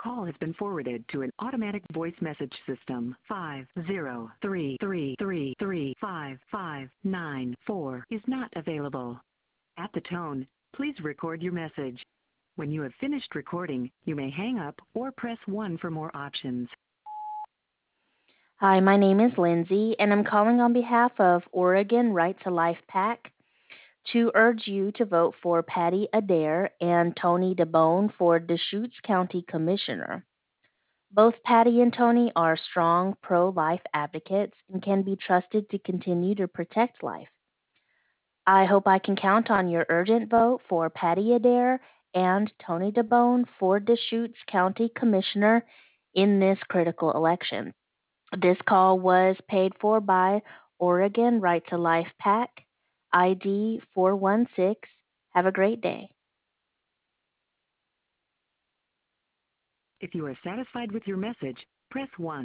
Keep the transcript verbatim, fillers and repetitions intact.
call has been forwarded to an automatic voice message system. five zero three three three three five five nine four is not available. At the tone, please record your message. When you have finished recording, you may hang up or press one for more options. Hi, my name is Lindsay, and I'm calling on behalf of Oregon Right to Life PAC to urge you to vote for Patty Adair and Tony DeBone for Deschutes County Commissioner. Both Patty and Tony are strong pro-life advocates and can be trusted to continue to protect life. I hope I can count on your urgent vote for Patty Adair and Tony DeBone for Deschutes County Commissioner in this critical election. This call was paid for by Oregon Right to Life PAC, I D four one six. Have a great day. If you are satisfied with your message, press one.